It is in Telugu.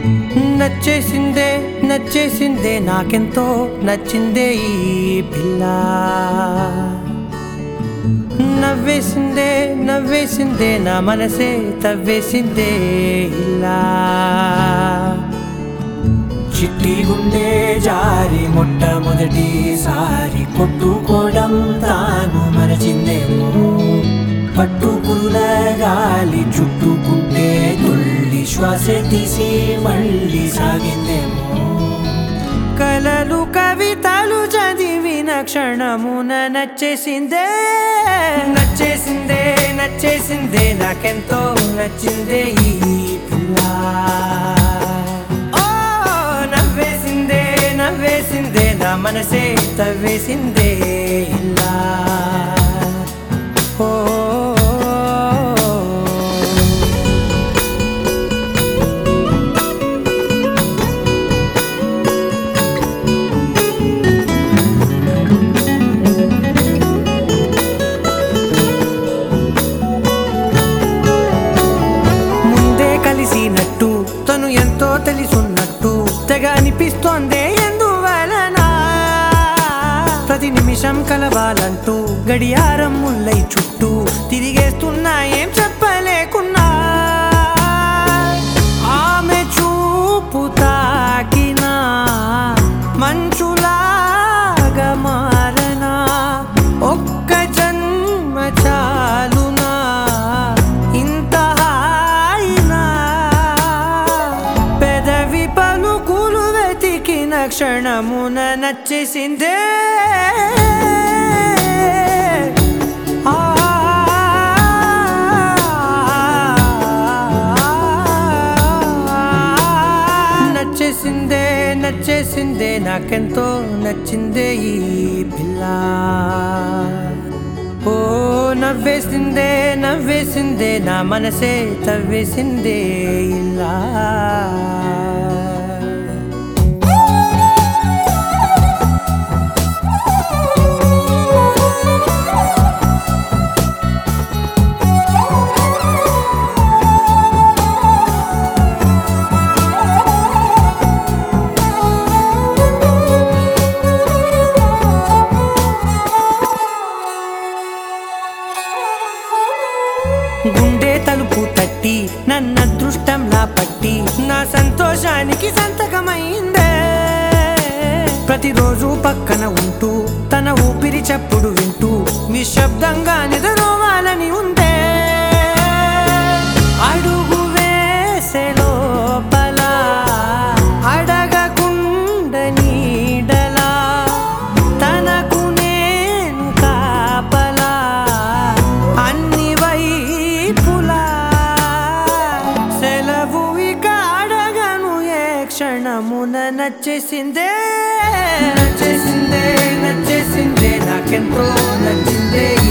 నచ్చేసిందే నచ్చేసిందే నాకెంతో నచ్చిందే ఈ పిల్ల నవ్వేసిందే నవ్వేసిందే నా మనసే తవ్వేసిందే ఇలా చిట్టి గుండె జారి మొట్టమొదటిసారి కొట్టుకోవడం తాను మరచిందేమో పట్టుకుల గాలి చుట్టుకుంటే తుల్లి శ్వాస తీసి మళ్ళీ సాగిందేమో కలలు కవితలు చదివిన క్షణమున నచ్చేసిందే నచ్చేసిందే నచ్చేసిందే నాకెంతో నచ్చిందే ఈ పిల్ల ఓ నవ్వేసిందే నవ్వేసిందే నా మనసే తవ్వేసిందే ఇలా ఓ కలిసినట్టు తను ఎంతో తెలుసున్నట్టు తెగ అనిపిస్తోందే ఎందువలన ప్రతి నిమిషం కలవాలంటూ గడియారం ముల్లై చుట్టూ తిరిగేస్తున్నా ఏం చెప్పలేకున్నా ఆమె చూపు తాకినా మంచులాగా మారనా ఒక్క జన్మ చాలునా ఇంత పలుకులు వెతికిన క్షణమున నచ్చేసిందే నచ్చేసిందే నచ్చేసిందే నాకెంతో నచ్చిందే ఈ పిల్ల ఓ నవ్వేసిందే నవ్వేసిందే నా మనసే తవ్వేసిందే ఇలా గుండె తలుపు తట్టి నన్న అదృష్టంలా పట్టి నా సంతోషానికి సంతకమైందే ప్రతిరోజు పక్కన ఉంటూ తన ఊపిరి చప్పుడు వింటూ నిశ్శబ్దంగా నిద్రోవాలని ఉందే అడుగు వేసే లోపల అడగకుండ నీడలా తనకు నేను కాపలా అన్ని వైపులా సెలవు ఇక అడగను ఏ క్షణమున నచ్చేసిందే నచ్చేసిందే నచ్చేసిందే నాకెంతో నచ్చిందే